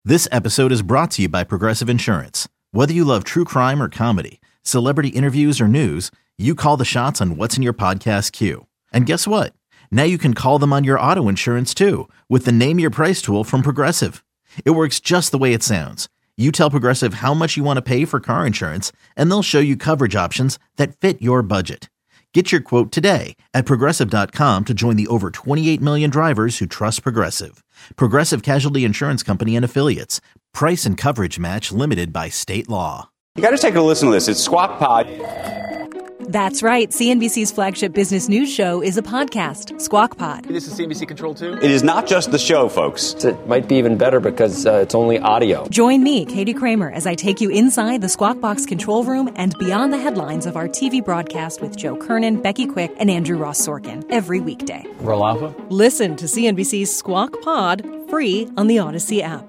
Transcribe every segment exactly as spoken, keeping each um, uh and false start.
This episode is brought to you by Progressive Insurance. Whether you love true crime or comedy, celebrity interviews or news, you call the shots on what's in your podcast queue. And guess what? Now you can call them on your auto insurance too with the Name Your Price tool from Progressive. It works just the way it sounds. You tell Progressive how much you want to pay for car insurance, and they'll show you coverage options that fit your budget. Get your quote today at Progressive dot com to join the over twenty-eight million drivers who trust Progressive. Progressive Casualty Insurance Company and Affiliates. Price and coverage match limited by state law. You got to take a listen to this. It's Squawk Pod. That's right. C N B C's flagship business news show is a podcast, Squawk Pod. This is C N B C Control too? It is not just the show, folks. It might be even better because uh, it's only audio. Join me, Katie Kramer, as I take you inside the Squawk Box control room and beyond the headlines of our T V broadcast with Joe Kernan, Becky Quick, and Andrew Ross Sorkin every weekday. Roll Alpha? Listen to C N B C's Squawk Pod free on the Odyssey app.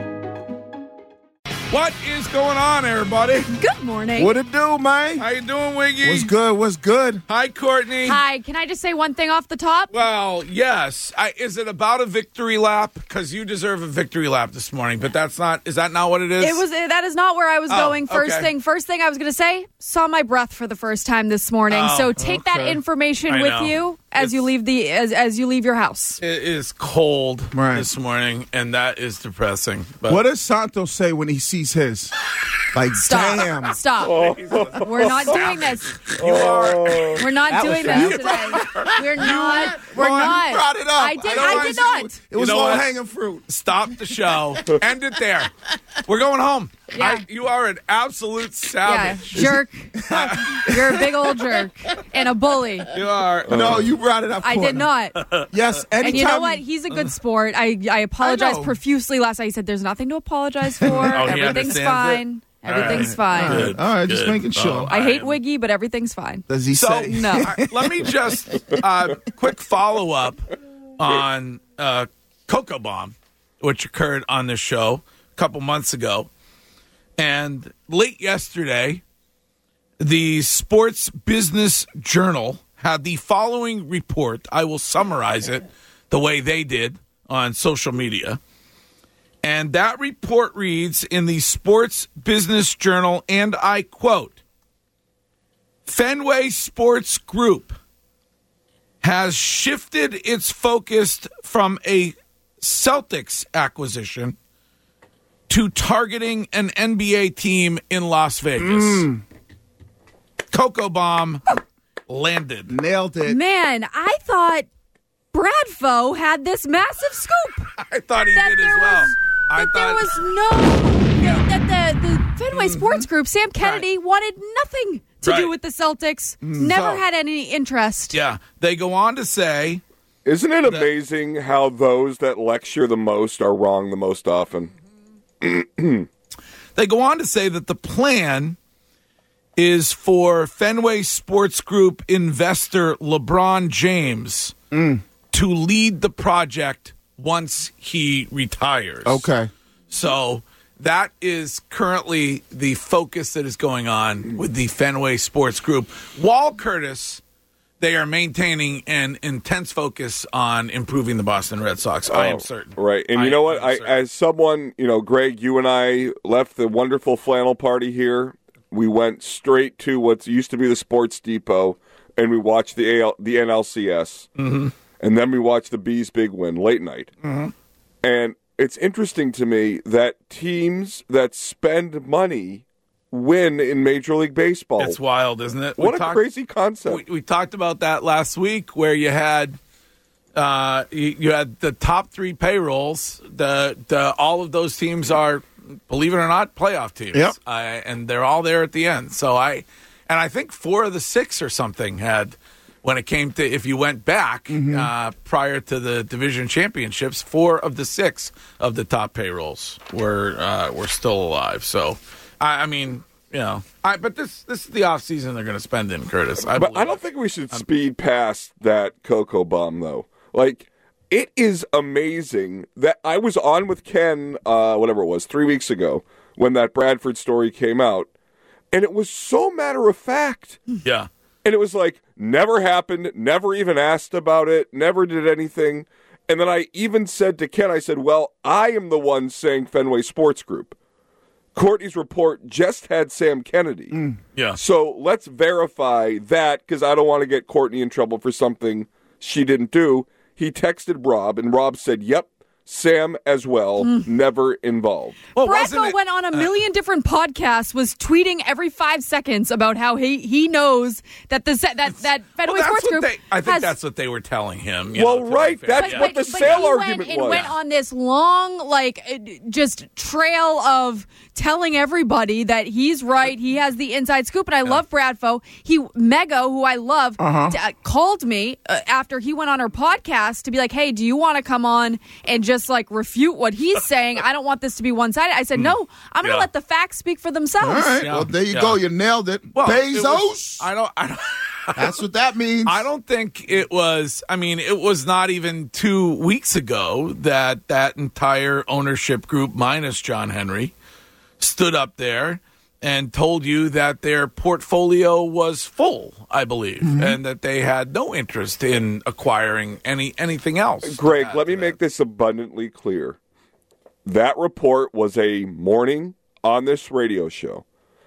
What is going on, everybody? Good morning. What it do, man? How you doing, Wiggy? What's good? What's good? Hi, Courtney. Hi. Can I just say one thing off the top? Well, yes. I, is it about a victory lap? Because you deserve a victory lap this morning, but that's not. Is that not what it is? It was. That is not where I was Oh, going. First okay. thing. First thing I was going to say. Saw my breath for the first time this morning. Oh, so take okay. that information I with know. you as It's- you leave the as as you leave your house. It is cold Right. this morning, and that is depressing. But What does Santos say when he sees his? Like, Stop. damn. Stop. We're not doing this. you are. We're not doing this today. We're not. We're Ron, not. you brought it up. I did. don't I wanna did see not. you. It was know low what? hanging fruit. Stop the show. End it there. We're going home. Yeah. I, you are an absolute Yeah, savage. jerk. You're a big old jerk and a bully. You are. No, you brought it up. I did Courtney. not. Yes, anytime. And you know what? He's a good sport. I I apologized know. profusely last night. He said, "There's nothing to apologize for. he Everything's understands it? fine. Everything's All right. fine." Good, All right, just good. making sure. Oh, I hate am- Wiggy, but everything's fine. Does he So, say? No. All right, let me just uh, quick follow up on uh, Cocoa Bomb, which occurred on this show a couple months ago. And late yesterday, the Sports Business Journal had the following report. I will summarize it the way they did on social media. And that report reads in the Sports Business Journal, and I quote, Fenway Sports Group has shifted its focus from a Celtics acquisition to targeting an N B A team in Las Vegas. Mm. Cocoa Bomb landed. Nailed it. Man, I thought Bradfo had this massive scoop. I thought he That did as there well. was- I That there thought was no that the, the Fenway Sports Group, Sam Kennedy, wanted nothing to Right. do with the Celtics. Never So- had any interest. Yeah, they go on to say, Isn't it amazing how those that lecture the most are wrong the most often? they go on to say that the plan is for Fenway Sports Group investor LeBron James to lead the project once he retires. Okay. So that is currently the focus that is going on with the Fenway Sports Group. Wall Curtis, they are maintaining an intense focus on improving the Boston Red Sox. I am Oh, certain. Right. And I you know what? am I, certain. as someone, you know, Greg, you and I left the wonderful flannel party here. We went straight to what used to be the Sports Depot, and we watched the A L, the N L C S. Mm-hmm. And then we watched the Bees' big win late night. Mm-hmm. And it's interesting to me that teams that spend money win in Major League Baseball. It's wild, isn't it? We What a talked- crazy concept. We, we talked about that last week, where you had uh, you, you had the top three payrolls. The the all of those teams are, believe it or not, playoff teams. Yep. Uh, and they're all there at the end. So I and I think four of the six or something had. When it came to, if you went back Mm-hmm. uh, prior to the division championships, four of the six of the top payrolls were uh, were still alive. So, I, I mean, you know, I, but this this is the off season they're going to spend in, Curtis. I But believe I don't it. think we should speed past that Cocoa Bomb, though. Like, it is amazing that I was on with Ken, uh, whatever it was, three weeks ago when that Bradford story came out, and it was so matter of fact. Yeah. And it was like, never happened, never even asked about it, never did anything. And then I even said to Ken, I said, well, I am the one saying Fenway Sports Group. Courtney's report just had Sam Kennedy. Mm. Yeah. So let's verify that, because I don't want to get Courtney in trouble for something she didn't do. He texted Rob, and Rob said, yep, Sam as well, mm. never involved. Well, Bradko went on a million uh, different podcasts, was tweeting every five seconds about how he, he knows that the that that Fenway well, Sports Group. They, I think has, that's what they were telling him. You well, know, right, that's but, what but, the but sale he argument went, was. It went on this long, like, just trail of telling everybody that he's right. He has the inside scoop, and I yeah. love Bradfo. He Mego, who I love, uh-huh. d- uh, called me uh, after he went on our podcast to be like, "Hey, do you want to come on and just like refute what he's saying? I don't want this to be one-sided." I said, "No, I'm going to yeah. let the facts speak for themselves." All right, Yeah. well there you Yeah. go. You nailed it. Well, Bezos. it was, I don't. I don't That's what that means. I don't think it was. I mean, it was not even two weeks ago that that entire ownership group, minus John Henry, stood up there and told you that their portfolio was full, I believe, mm-hmm. and that they had no interest in acquiring any anything else. Greg, let me make this abundantly clear. That report was a morning on this radio show.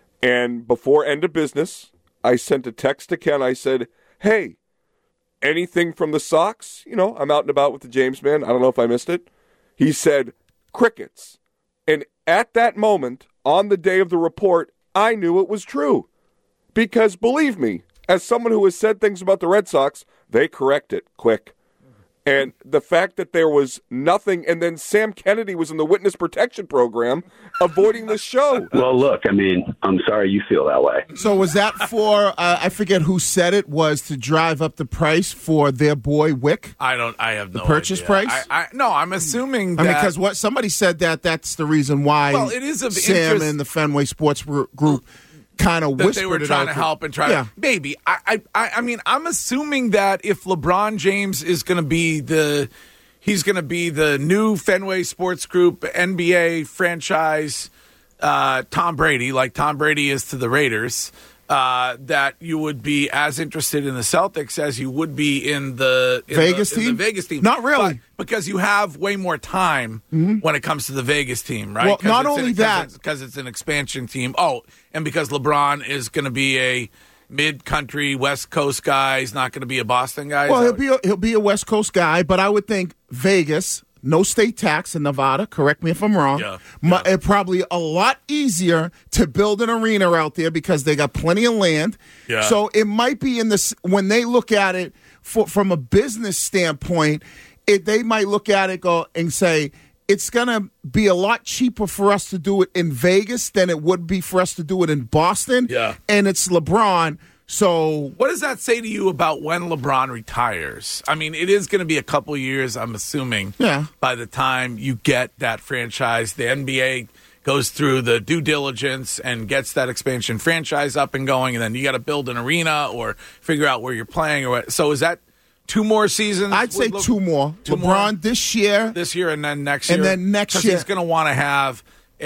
And before end of business, I sent a text to Ken. I said, hey, anything from the Sox? You know, I'm out and about with the James man. I don't know if I missed it. He said, crickets. And at that moment, on the day of the report, I knew it was true. Because believe me, as someone who has said things about the Red Sox, they correct it quick. And the fact that there was nothing, and then Sam Kennedy was in the witness protection program, avoiding the show. Well, look, I mean, I'm sorry you feel that way. So was that for, uh, I forget who said it, was to drive up the price for their boy Wick? I don't, I have no The purchase idea. price? I, I, no, I'm assuming that. I mean, because what somebody said that that's the reason why well, it is of Sam interest, and the Fenway Sports Group kind of whispered that they were it trying out to help and try yeah. to maybe I, I I mean I'm assuming that if LeBron James is going to be the he's going to be the new Fenway Sports Group N B A franchise uh, Tom Brady, like Tom Brady is to the Raiders, uh, that you would be as interested in the Celtics as you would be in the in Vegas the, in team. the Vegas team. Not really, but because you have way more time mm-hmm. when it comes to the Vegas team, right? Well, not only an, that, because it's, it's an expansion team. Oh, and because LeBron is going to be a mid-country West Coast guy, he's not going to be a Boston guy. Well, he'll be a, he'll be a West Coast guy, but I would think Vegas. No state tax in Nevada. Correct me if I'm wrong. Yeah, yeah. yeah. It probably a lot easier to build an arena out there because they got plenty of land. Yeah. So it might be in this when they look at it for, from a business standpoint. It, they might look at it go and say it's going to be a lot cheaper for us to do it in Vegas than it would be for us to do it in Boston. Yeah. And it's LeBron. So what does that say to you about when LeBron retires? I mean, it is going to be a couple years, I'm assuming, yeah. by the time you get that franchise. The N B A goes through the due diligence and gets that expansion franchise up and going, and then you got to build an arena or figure out where you're playing. Or what. So is that two more seasons? I'd say Le- two more. Two LeBron more? this year. This year and then next and year. And then next year. year. He's going to want to have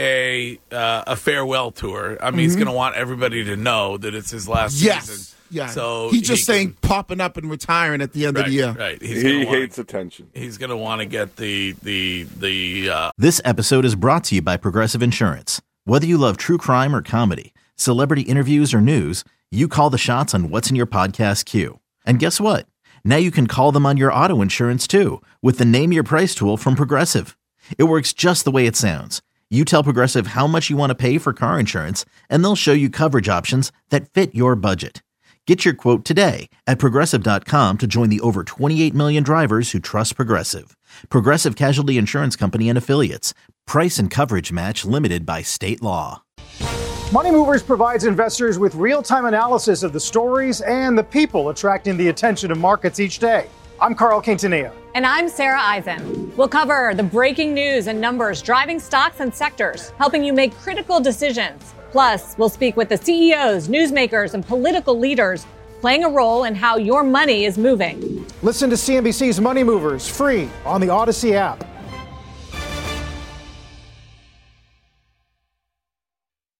a uh, a farewell tour. I mean, mm-hmm. he's going to want everybody to know that it's his last yes. season. Yeah. So he's just he saying can, popping up and retiring at the end right, of the year. Right. He's he wanna, hates attention. He's going to want to get the the the. Uh... This episode is brought to you by Progressive Insurance. Whether you love true crime or comedy, celebrity interviews or news, you call the shots on what's in your podcast queue. And guess what? Now you can call them on your auto insurance too with the Name Your Price tool from Progressive. It works just the way it sounds. You tell Progressive how much you want to pay for car insurance, and they'll show you coverage options that fit your budget. Get your quote today at Progressive dot com to join the over twenty-eight million drivers who trust Progressive. Progressive Casualty Insurance Company and Affiliates. Price and coverage match limited by state law. Money Movers provides investors with real-time analysis of the stories and the people attracting the attention of markets each day. I'm Carl Quintanilla. And I'm Sarah Eisen. We'll cover the breaking news and numbers driving stocks and sectors, helping you make critical decisions. Plus, we'll speak with the C E Os, newsmakers, and political leaders playing a role in how your money is moving. Listen to C N B C's Money Movers free on the Odyssey app.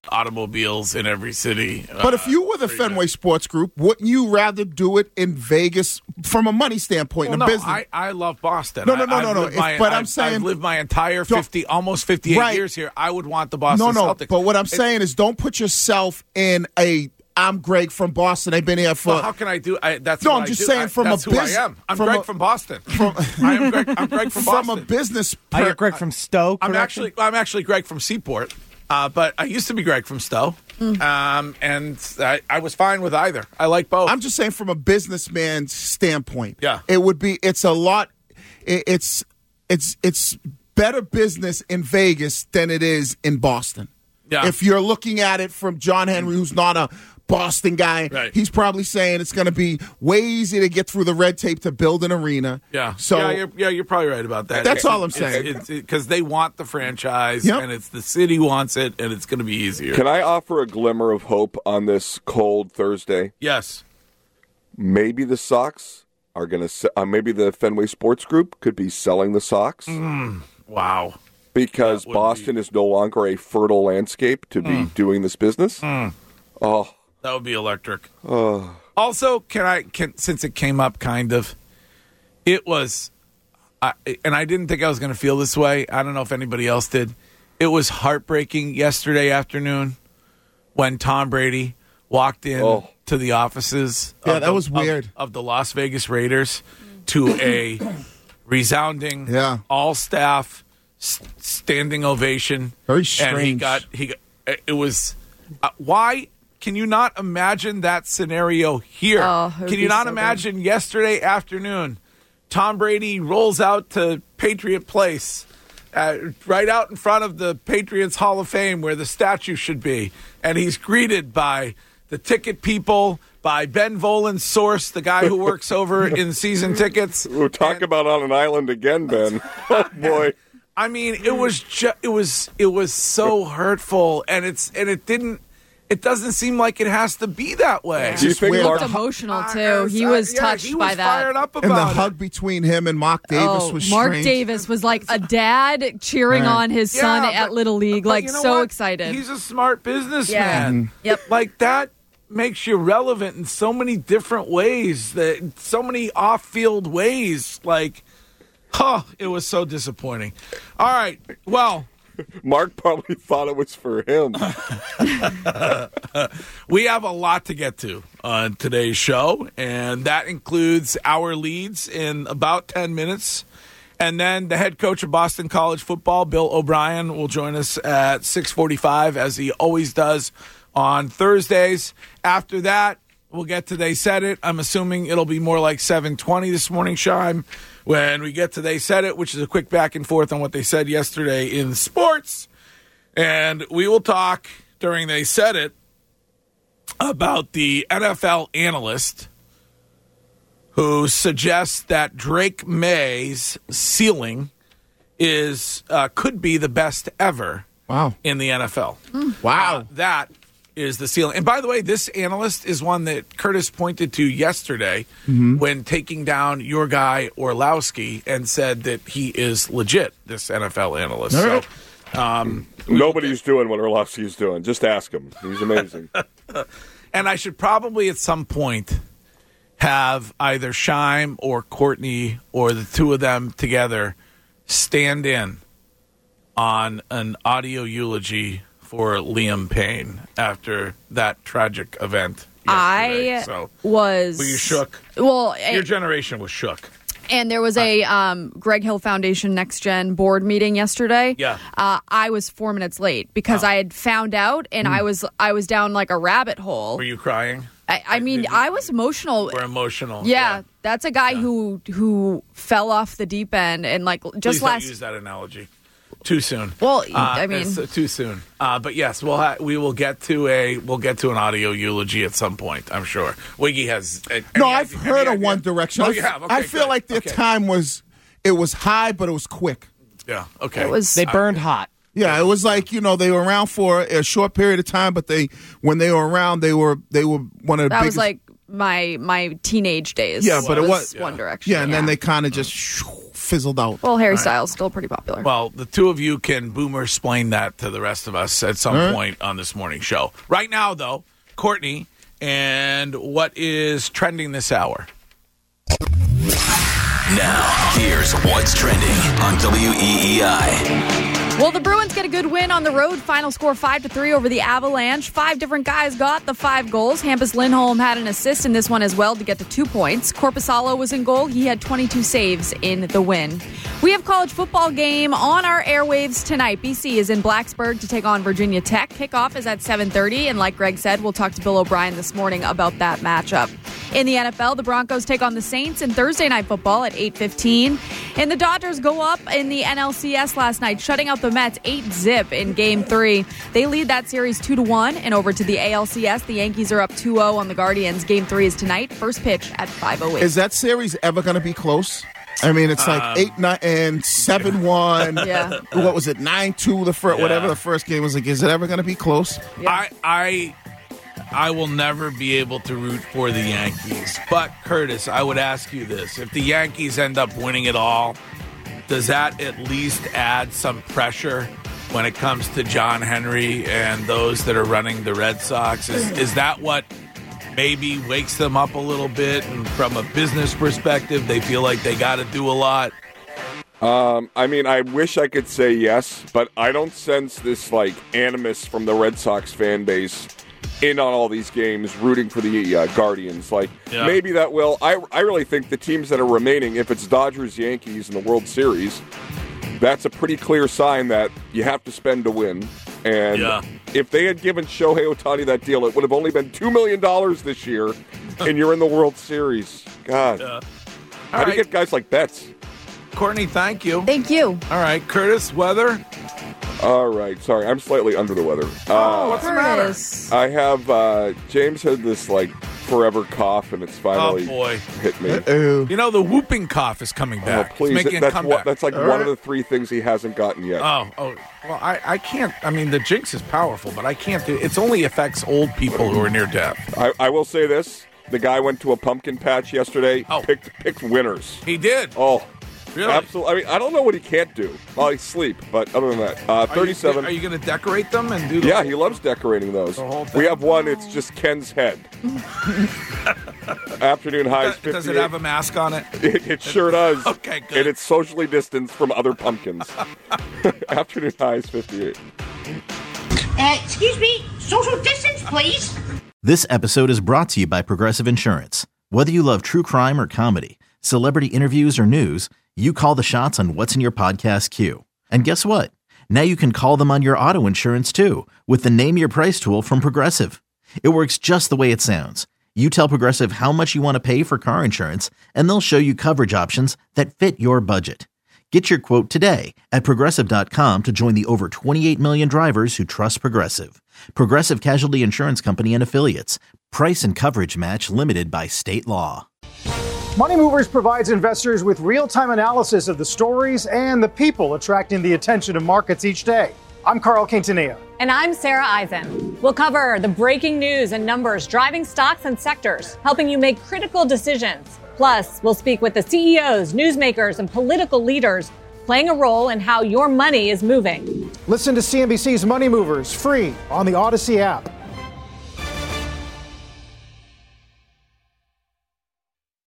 automobiles in every city. But uh, if you were the Fenway Sports Group, wouldn't you rather do it in Vegas from a money standpoint, well, in no, a business? I, I love Boston. No, no, no, I, no, no. lived my- If- but I'm I've- saying- I've lived my entire fifty, almost fifty-eight Right. years here. I would want the Boston no, no. Celtics. But what I'm It- saying is, don't put yourself in a. I'm Greg from Boston. I've been here for. Well, how can I do? I, that's No, what I'm I just do. saying I, from that's a who bus- I am. I'm from Greg a- from Boston. I am Greg. I'm Greg from from Boston. a business. Oh, you're Greg from Stowe. I'm correction? actually I'm actually Greg from Seaport, uh, but I used to be Greg from Stowe, um, and I, I was fine with either. I like both. I'm just saying from a businessman's standpoint. Yeah. It would be. It's a lot. It, it's it's it's better business in Vegas than it is in Boston. Yeah. If you're looking at it from John Henry, who's not a Boston guy, Right. he's probably saying it's going to be way easier to get through the red tape to build an arena. Yeah. So yeah, you're, yeah, you're probably right about that. That's It's- all I'm it's- saying. It's because they want the franchise, Yep. and it's the city wants it, and it's going to be easier. Can I offer a glimmer of hope on this cold Thursday? Yes. Maybe the Sox are going to. Uh, maybe the Fenway Sports Group could be selling the Sox Mm, wow. because Boston is no longer a fertile landscape to be doing this business. Mm. Oh, That would be electric. oh. Also, can I can since it came up kind of, it was, I, and I didn't think I was going to feel this way. I don't know if anybody else did. It was heartbreaking yesterday afternoon when Tom Brady walked in Oh. to the offices. Yeah, of that the- was of- weird. of the Las Vegas Raiders to a resounding Yeah. all staff s- standing ovation. Very And he strange. got he got, it was uh, why can you not imagine that scenario here? Oh, it would can you be not so good. imagine yesterday afternoon Tom Brady rolls out to Patriot Place, uh, right out in front of the Patriots Hall of Fame where the statue should be, and he's greeted by the ticket people, by Ben Volan's source, the guy who works over in season tickets. We'll talk And- about on an island again, Ben. Oh boy. I mean, it was ju- it was it was so hurtful, and it's and it didn't. It doesn't seem like it has to be that way. Do you think weird. He Mark, looked emotional Uh, too. He uh, was yeah, touched he by was that. Fired up about And the it. hug between him and Mark Davis Oh, was Mark strange. Davis was like a dad cheering Right. on his son Yeah, at but- Little League, but like you know so what? excited. He's a smart businessman. Yeah. Mhm. Yep. Like that makes you relevant in so many different ways. That so many off-field ways. Like, huh? It was so disappointing. All right. Well. Mark probably thought it was for him. We have a lot to get to on today's show, and that includes our leads in about ten minutes. And then the head coach of Boston College football, Bill O'Brien, will join us at six forty-five, as he always does on Thursdays. After that, we'll get to They Said It. I'm assuming it'll be more like seven twenty this morning, Shime, when we get to They Said It, which is a quick back and forth on what they said yesterday in sports. And we will talk during They Said It about the N F L analyst who suggests that Drake May's ceiling is uh, could be the best ever Wow. in the N F L. Wow. Uh, that is the ceiling. And by the way, this analyst is one that Curtis pointed to yesterday when taking down your guy Orlowski and said that he is legit, this N F L analyst. All So, right. um, Nobody's doing what Orlovsky's doing. Just ask him. He's amazing. and I should probably at some point have either Shime or Courtney or the two of them together stand in on an audio eulogy for Liam Payne after that tragic event yesterday. I so was. were you shook? Well, Your eh, generation was shook. and there was a um, Greg Hill Foundation Next Gen board meeting yesterday. Yeah. uh, I was four minutes late because Oh. I had found out, and I was I was down like a rabbit hole. Were you crying? I, I mean, Did you- I was emotional. We're emotional. Yeah, that's a guy who who fell off the deep end and like just Please last. don't use that analogy. Too soon. Well, Uh, I mean, it's, uh, too soon. Uh, but yes, we'll ha- we will get to a we'll get to an audio eulogy at some point. I'm sure. Wiggy has. Uh, No, any I've idea- heard any of idea? One Direction. Oh, I you f- have. Okay, I feel good. like their Okay. time was it was high, but it was quick. Yeah. Okay. it was They burned hot. Yeah, it was like, you know, they were around for a short period of time, but they when they were around, they were they were one of the that biggest. was like my my teenage days. Yeah, but it was- One Yeah. Direction. yeah, and then they kind of just shoo, fizzled out. Well, Harry Styles still pretty popular. Well, the two of you can boomer explain that to the rest of us at some Huh? point on this morning show. Right now, though, Courtney, and what is trending this hour? Now, here's what's trending on W E E I. Well, the Bruins get a good win on the road. Final score five to three over the Avalanche. Five different guys got the five goals. Hampus Lindholm had an assist in this one as well to get to two points. Korpisalo was in goal. He had twenty-two saves in the win. We have college football game on our airwaves tonight. B C is in Blacksburg to take on Virginia Tech. Kickoff is at seven thirty, and like Greg said, we'll talk to Bill O'Brien this morning about that matchup. In the N F L, the Broncos take on the Saints in Thursday Night Football at eight fifteen. And the Dodgers go up in the N L C S last night, shutting out the Mets eight zip in Game three. They lead that series two to one. And over to the A L C S, the Yankees are up two oh on the Guardians. Game three is tonight. First pitch at five oh eight. Is that series ever going to be close? I mean, it's like Um, eight nine and seven one. Yeah. What was it? nine two. The first, Yeah. whatever the first game was. Like, is it ever going to be close? I, I, I will never be able to root for the Yankees. But, Curtis, I would ask you this. If the Yankees end up winning it all, does that at least add some pressure when it comes to John Henry and those that are running the Red Sox? Is, is that what maybe wakes them up a little bit? And from a business perspective, they feel like they got to do a lot? Um, I mean, I wish I could say yes, but I don't sense this, like, animus from the Red Sox fan base in on all these games, rooting for the uh, Guardians. Like, Yeah. maybe that will. I, I really think the teams that are remaining, if it's Dodgers, Yankees in the World Series, that's a pretty clear sign that you have to spend to win. And Yeah. if they had given Shohei Ohtani that deal, it would have only been two million dollars this year, and you're in the World Series. God. Yeah. How All do you right. get guys like Betts? Courtney, thank you. Thank you. All right, Curtis, weather? All right. Sorry, I'm slightly under the weather. Uh, What's the matter? Curtis. I have, uh, James had this, like, forever cough, and it's finally Oh, boy. hit me. Oh. You know, the whooping cough is coming Oh, back. please. It's making a That's, comeback. what, that's like one of the three things he hasn't gotten yet. Oh, oh, well, I, I can't. I mean, the jinx is powerful, but I can't do it. Only affects old people who are near death. I, I will say this. The guy went to a pumpkin patch yesterday, Oh. picked, picked winners. He did. Oh, Really? absolutely. I mean, I don't know what he can't do. Well, he sleep, but other than that, uh, Are you- thirty-seven. Are you, going to decorate them and do the Yeah, he loves decorating those. The whole thing? We have one. It's just Ken's head. Afternoon highs. Does, does it fifty-eight. have a mask on it? It, it sure does. Okay, good. And it's socially distanced from other pumpkins. Afternoon highs fifty-eight. Uh, excuse me, social distance, please. This episode is brought to you by Progressive Insurance. Whether you love true crime or comedy, celebrity interviews or news, you call the shots on what's in your podcast queue. And guess what? Now you can call them on your auto insurance too with the Name Your Price tool from Progressive. It works just the way it sounds. You tell Progressive how much you want to pay for car insurance, and they'll show you coverage options that fit your budget. Get your quote today at Progressive dot com to join the over twenty-eight million drivers who trust Progressive. Progressive Casualty Insurance Company and Affiliates. Price and coverage match limited by state law. Money Movers provides investors with real-time analysis of the stories and the people attracting the attention of markets each day. I'm Carl Quintanilla. And I'm Sarah Eisen. We'll cover the breaking news and numbers driving stocks and sectors, helping you make critical decisions. Plus, we'll speak with the C E Os, newsmakers, and political leaders playing a role in how your money is moving. Listen to C N B C's Money Movers free on the Odyssey app.